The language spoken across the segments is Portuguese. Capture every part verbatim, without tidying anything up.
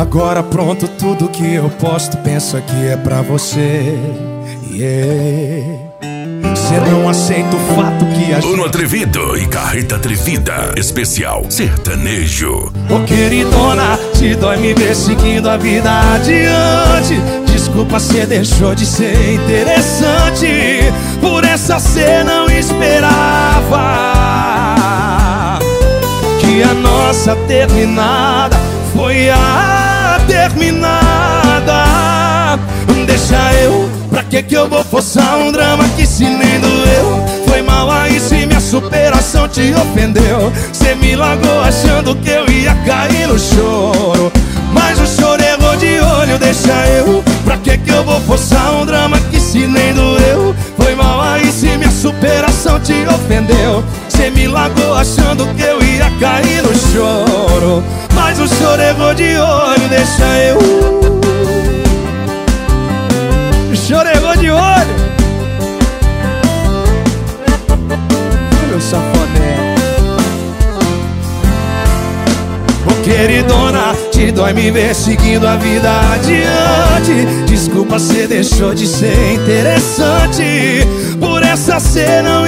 Agora pronto, tudo que eu posto, penso que é pra você. Yeah. Cê não aceita o fato que a gente... Bruno Atrevido e Carreta Atrevida, especial sertanejo. Ô queridona, te dói me ver seguindo a vida adiante. Desculpa, cê deixou de ser interessante. Por essa cê não esperava que a nossa terminada foi a terminada. Deixa eu, pra que que eu vou forçar um drama que se nem doeu? Foi mal aí se minha superação te ofendeu. Cê me largou achando que eu ia cair no choro, mas o choro errou de olho. Deixa eu, pra que que eu vou forçar um drama que se nem doeu? Foi mal aí se minha superação te ofendeu. Cê me largou achando que eu ia cair no choro, mas o choro errou de olho. Deixa eu, o choro errou de olho. Meu safoné. Ô queridona, te dói me ver seguindo a vida adiante. Desculpa, cê deixou de ser interessante. Por essa cê não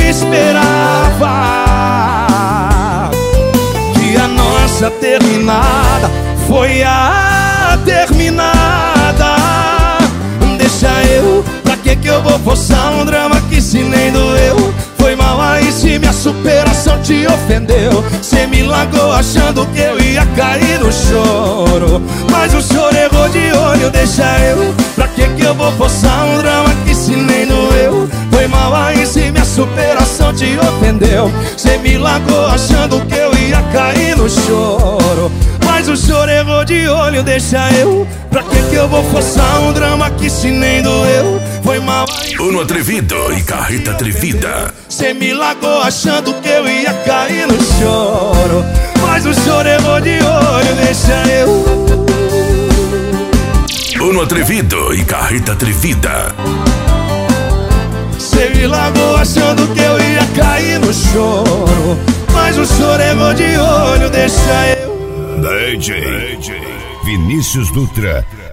esperava que a nossa terminada foi a terminada. Deixa eu, pra que que eu vou forçar um drama que se nem doeu? Foi mal aí se minha superação te ofendeu. Cê me largou achando que eu ia cair no choro, mas o choro errou de olho. Deixa eu, pra que que eu vou forçar um drama que se nem doeu? Foi mal aí se minha superação te ofendeu. Cê me largou achando que eu ia cair no choro, mas o choro errou de olho. Deixa eu, pra que que eu vou forçar um drama que se nem doeu? Foi mal aí Bruno Atrevido e Carreta Atrevida. Cê me largou achando que eu ia cair no choro, mas o choro errou de olho. Deixa eu, Bruno Atrevido e Carreta Atrevida. cê me largou achando que eu ia cair no choro, mas o choro errou de olho. Deixa eu. D J Vinícius Dutra.